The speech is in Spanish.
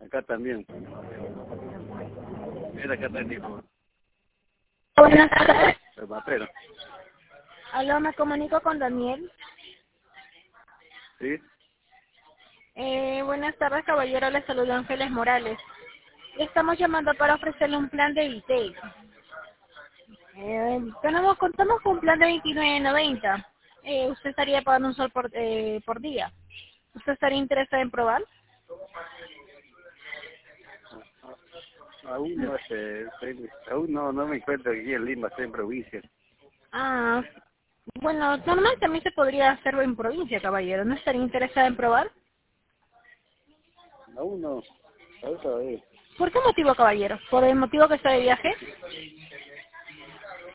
Acá también. Mira, acá está el hijo. Buenas tardes. El papero. Aló, me comunico con Daniel. ¿Sí? Buenas tardes, caballero. Le saludo Ángeles Morales. Le estamos llamando para ofrecerle un plan de Vitey. Contamos con un plan de 29.90. Usted estaría pagando un sol por día. ¿Usted estaría interesado en probar? Aún no aún no me encuentro aquí en Lima, estoy en provincia. Ah, bueno, normal también se podría hacerlo en provincia, caballero. ¿No estaría interesado en probar? Aún no, aún todavía. ¿Por qué motivo, caballero? ¿Por el motivo que está de viaje?